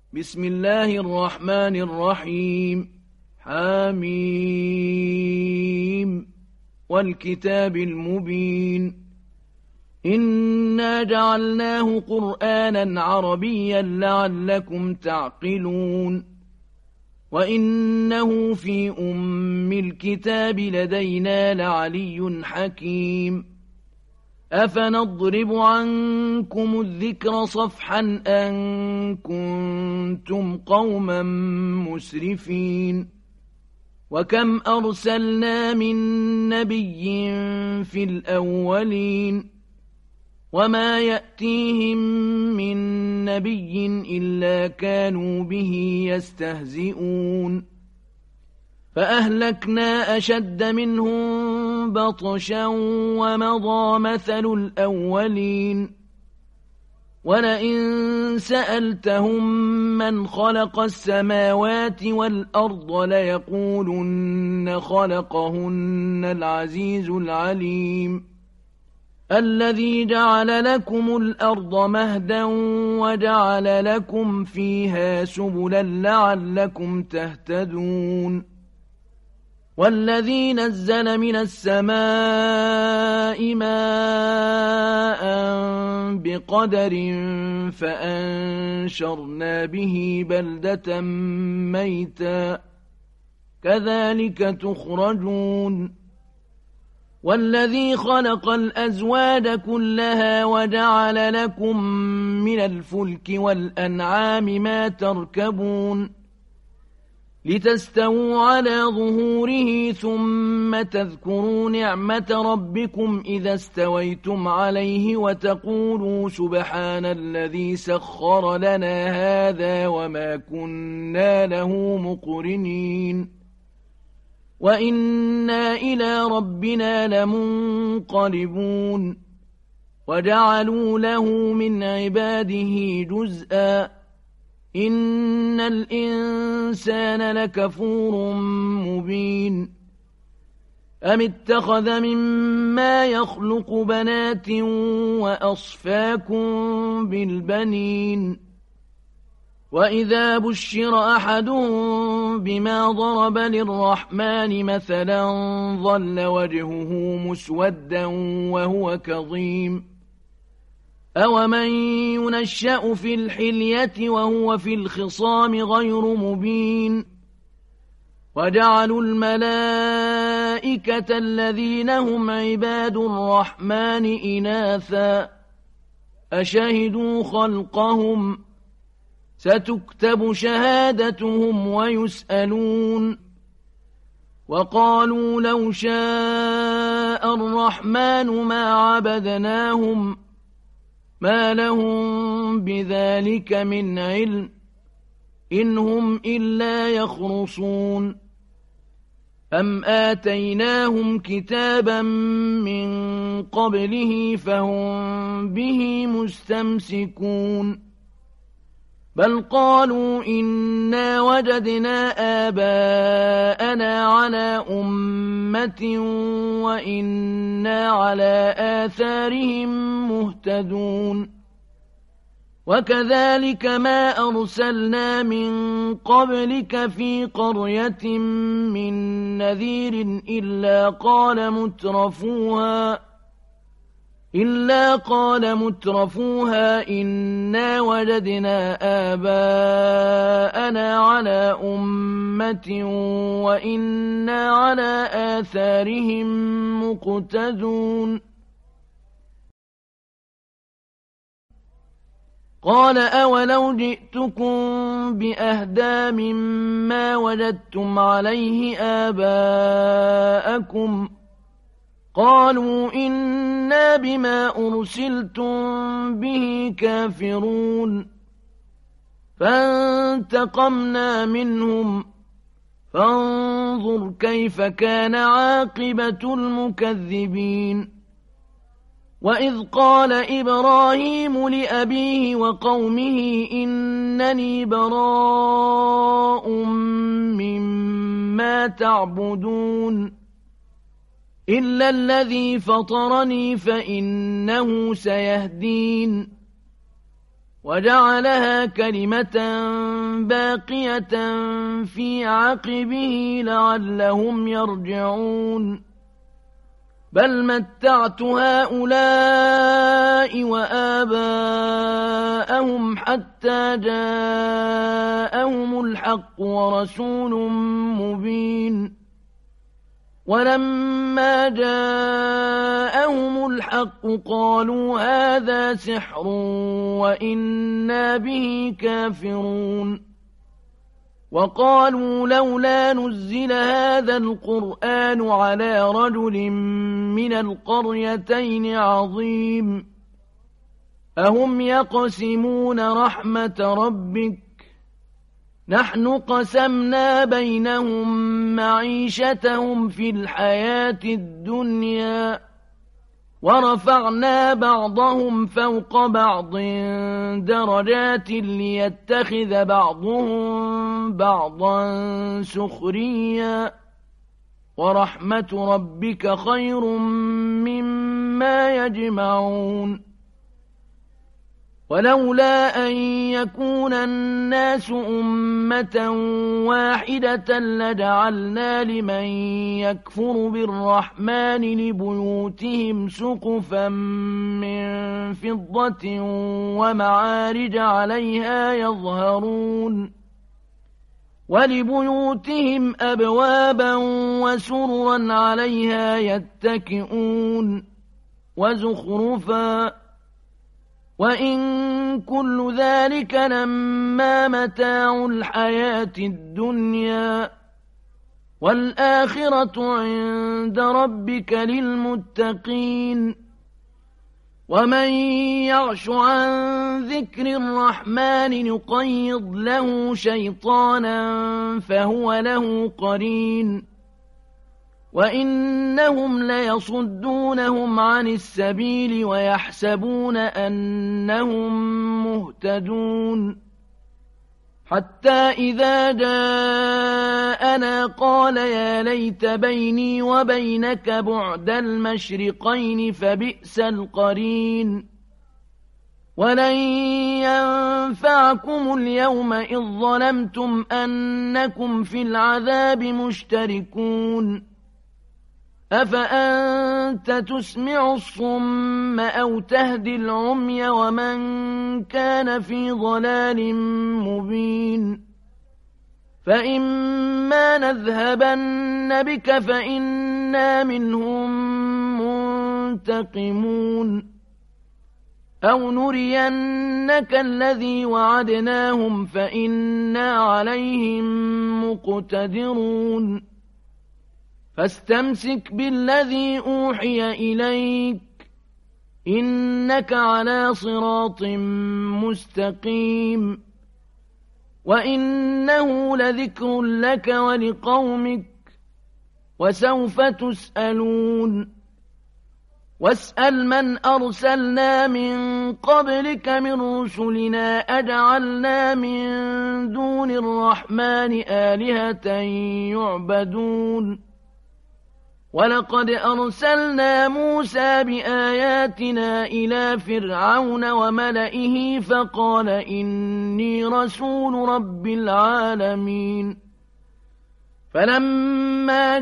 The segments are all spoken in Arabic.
بسم الله الرحمن الرحيم حميم والكتاب المبين إنا جعلناه قرآنا عربيا لعلكم تعقلون وإنه في أم الكتاب لدينا لعلي حكيم أفنضرب عنكم الذكر صفحا أن كنتم قوما مسرفين وكم أرسلنا من نبي في الأولين وما يأتيهم من نبي إلا كانوا به يستهزئون فأهلكنا أشد منهم بطشا ومضى مثل الأولين ولئن سألتهم من خلق السماوات والأرض ليقولن خلقهن العزيز العليم الذي جعل لكم الأرض مهدا وجعل لكم فيها سبلا لعلكم تهتدون والذي نزل من السماء ماء بقدر فأنشرنا به بلدة ميتا كذلك تخرجون والذي خلق الأزواج كلها وجعل لكم من الفلك والأنعام ما تركبون لتستووا على ظهوره ثم تذكروا نعمة ربكم إذا استويتم عليه وتقولوا سبحان الذي سخر لنا هذا وما كنا له مقرنين وإنا إلى ربنا لمنقلبون وجعلوا له من عباده جزءا إن الإنسان لكفور مبين أم اتخذ مما يخلق بنات وأصفاكم بالبنين وإذا بشر أحدهم بما ضرب للرحمن مثلا ظل وجهه مسودا وهو كظيم أومن ينشأ في الحلية وهو في الخصام غير مبين وجعلوا الملائكة الذين هم عباد الرحمن إناثا أشهدوا خلقهم ستكتب شهادتهم ويسألون وقالوا لو شاء الرحمن ما عبدناهم ما لهم بذلك من علم إن هم إلا يخرصون أم آتيناهم كتابا من قبله فهم به مستمسكون بل قالوا إنا وجدنا آباءنا على أمة وإنا على آثارهم مهتدون وكذلك ما أرسلنا من قبلك في قرية من نذير إلا قال مترفوها إنا وجدنا آباءنا على أمة وإنا على آثارهم مقتدون قال أولو جئتكم بأهدى مما وجدتم عليه آباءكم قالوا إنا بما أرسلتم به كافرون فانتقمنا منهم فانظر كيف كان عاقبة المكذبين وإذ قال إبراهيم لأبيه وقومه إنني براء مما تعبدون إلا الذي فطرني فإنه سيهدين وجعلها كلمة باقية في عقبه لعلهم يرجعون بل متعت هؤلاء وآباءهم حتى جاءهم الحق ورسول مبين ولما جاءهم الحق قالوا هذا سحر وإنا به كافرون وقالوا لولا نزل هذا القرآن على رجل من القريتين عظيم أهم يقسمون رحمة ربك نحن قسمنا بينهم معيشتهم في الحياة الدنيا ورفعنا بعضهم فوق بعض درجات ليتخذ بعضهم بعضا سخريا ورحمة ربك خير مما يجمعون ولولا أن يكون الناس أمة واحدة لجعلنا لمن يكفر بالرحمن لبيوتهم سقفا من فضة ومعارج عليها يظهرون ولبيوتهم أبوابا وسررا عليها يتكئون وزخرفا وإن كل ذلك لما متاع الحياة الدنيا والآخرة عند ربك للمتقين ومن يعش عن ذكر الرحمن نقيض له شيطانا فهو له قرين وإنهم ليصدونهم عن السبيل ويحسبون أنهم مهتدون حتى إذا جاءنا قال يا ليت بيني وبينك بعد المشرقين فبئس القرين ولن ينفعكم اليوم إذ ظلمتم أنكم في العذاب مشتركون أفأنت تسمع الصم أو تهدي العمي ومن كان في ضلال مبين فإما نذهبن بك فإنا منهم منتقمون أو نرينك الذي وعدناهم فإنا عليهم مقتدرون فاستمسك بالذي أوحي إليك إنك على صراط مستقيم وإنه لذكر لك ولقومك وسوف تسألون واسأل من أرسلنا من قبلك من رسلنا أجعلنا من دون الرحمن آلهة يعبدون ولقد أرسلنا موسى بآياتنا إلى فرعون وملئه فقال إني رسول رب العالمين فلما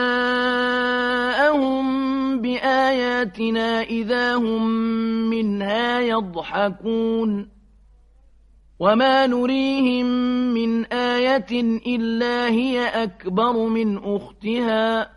جاءهم بآياتنا إذا هم منها يضحكون وما نريهم من آية إلا هي أكبر من أختها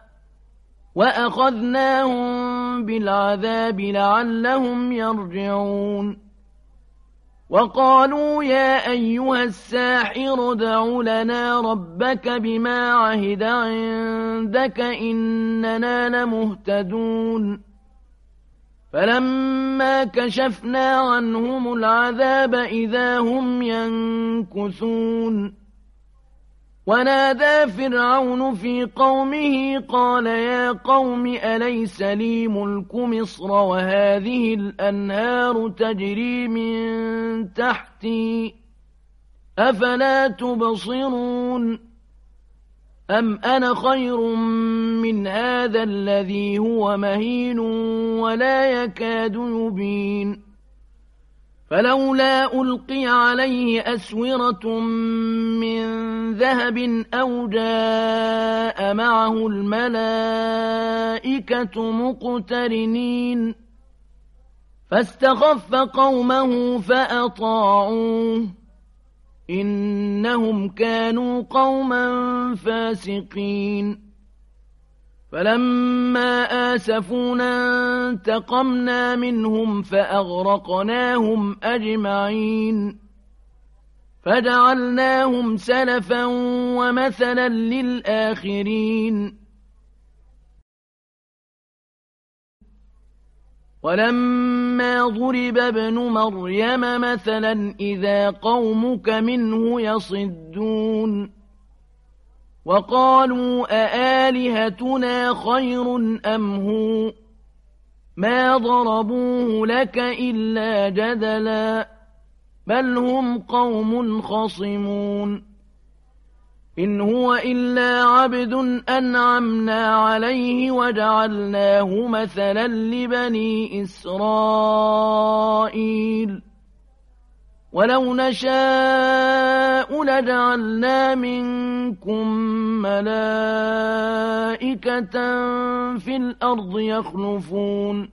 وأخذناهم بالعذاب لعلهم يرجعون وقالوا يا أيها الساحر ادع لنا ربك بما عهد عندك إننا لمهتدون فلما كشفنا عنهم العذاب إذا هم ينكثون ونادى فرعون في قومه قال يا قوم أليس لي ملك مصر وهذه الأنهار تجري من تحتي أفلا تبصرون أم أنا خير من هذا الذي هو مهين ولا يكاد يبين فلولا ألقي عليه أسورة من ذهب أو جاء معه الملائكة مقترنين فاستخف قومه فأطاعوه إنهم كانوا قوما فاسقين فلما آسفونا انتقمنا منهم فأغرقناهم أجمعين فجعلناهم سلفا ومثلا للآخرين ولما ضرب ابن مريم مثلا إذا قومك منه يصدون وقالوا أآلهتنا خير أم هو ما ضربوه لك إلا جدلا بل هم قوم خصمون إن هو إلا عبد أنعمنا عليه وجعلناه مثلا لبني إسرائيل ولو نشاء لجعلنا منكم ملائكة في الأرض يخلفون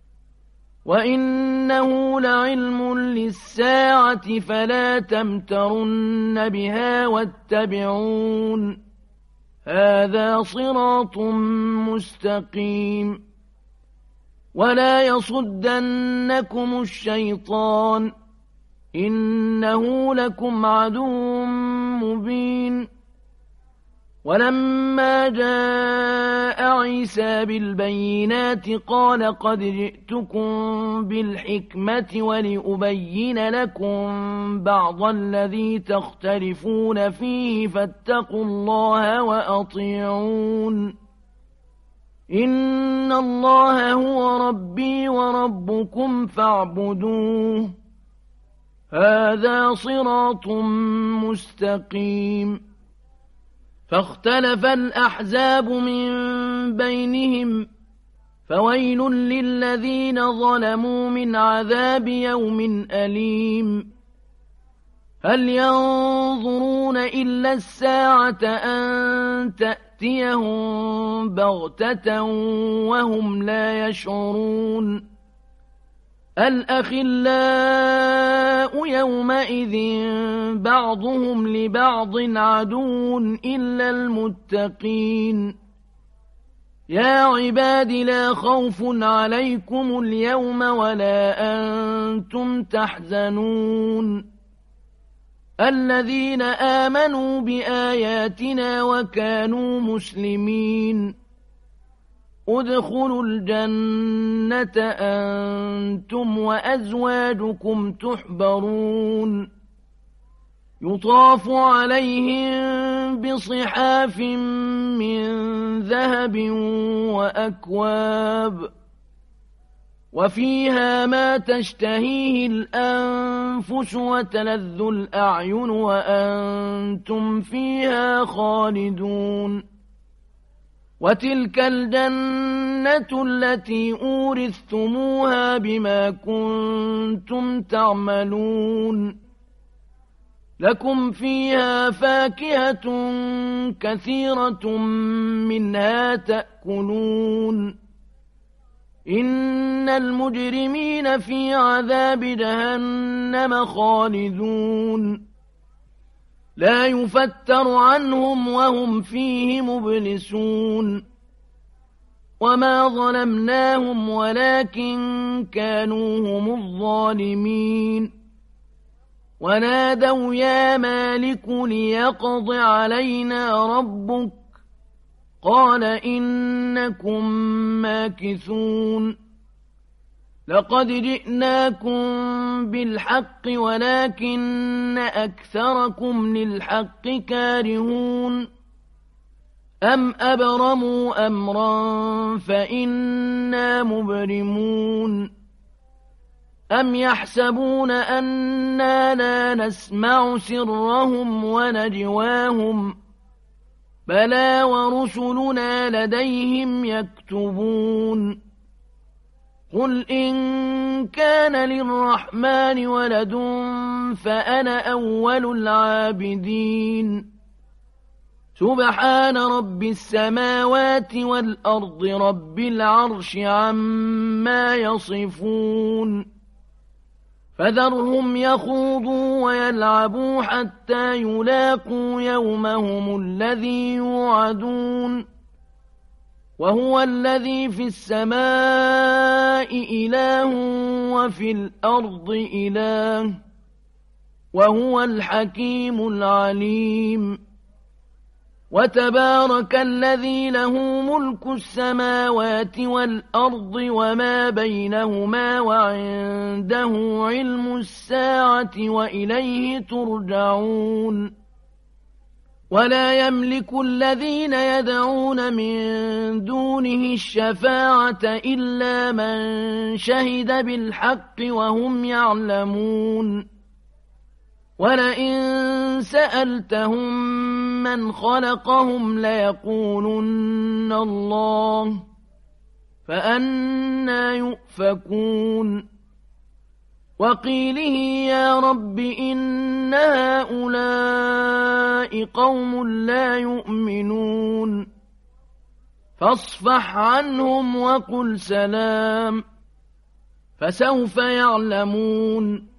وإنه لعلم للساعة فلا تمترن بها واتبعون هذا صراط مستقيم ولا يصدنكم الشيطان إنه لكم عدو مبين ولما جاء عيسى بالبينات قال قد جئتكم بالحكمة ولأبين لكم بعض الذي تختلفون فيه فاتقوا الله وأطيعون إن الله هو ربي وربكم فاعبدوه هذا صراط مستقيم فاختلف الأحزاب من بينهم فويل للذين ظلموا من عذاب يوم أليم هل ينظرون إلا الساعة أن تأتيهم بغتة وهم لا يشعرون الأخلاء يومئذ بعضهم لبعض عدو إلا المتقين يا عباد لا خوف عليكم اليوم ولا أنتم تحزنون الذين آمنوا بآياتنا وكانوا مسلمين ادخلوا الجنة أنتم وأزواجكم تحبرون يطاف عليهم بصحاف من ذهب وأكواب وفيها ما تشتهيه الأنفس وتلذ الأعين وأنتم فيها خالدون وتلك الجنة التي أورثتموها بما كنتم تعملون لكم فيها فاكهة كثيرة منها تأكلون إن المجرمين في عذاب جهنم خالدون لا يفتر عنهم وهم فيه مبلسون وما ظلمناهم ولكن كانوا هم الظالمين ونادوا يا مالك ليقض علينا ربك قال إنكم ماكثون لقد جئناكم بالحق ولكن أكثركم للحق كارهون أم أبرموا أمرا فإنا مبرمون أم يحسبون أنا لا نسمع سرهم ونجواهم بلى ورسلنا لديهم يكتبون قل إن كان للرحمن ولد فأنا أول العابدين سبحان رب السماوات والأرض رب العرش عما يصفون فذرهم يخوضوا ويلعبوا حتى يلاقوا يومهم الذي يوعدون وهو الذي في السماء إله وفي الأرض إله وهو الحكيم العليم وتبارك الذي له ملك السماوات والأرض وما بينهما وعنده علم الساعة وإليه ترجعون ولا يملك الذين يدعون من دونه الشفاعة إلا من شهد بالحق وهم يعلمون ولئن سألتهم من خلقهم ليقولن الله فأنى يؤفكون وقيله يا رب إن هؤلاء قوم لا يؤمنون فاصفح عنهم وقل سلام فسوف يعلمون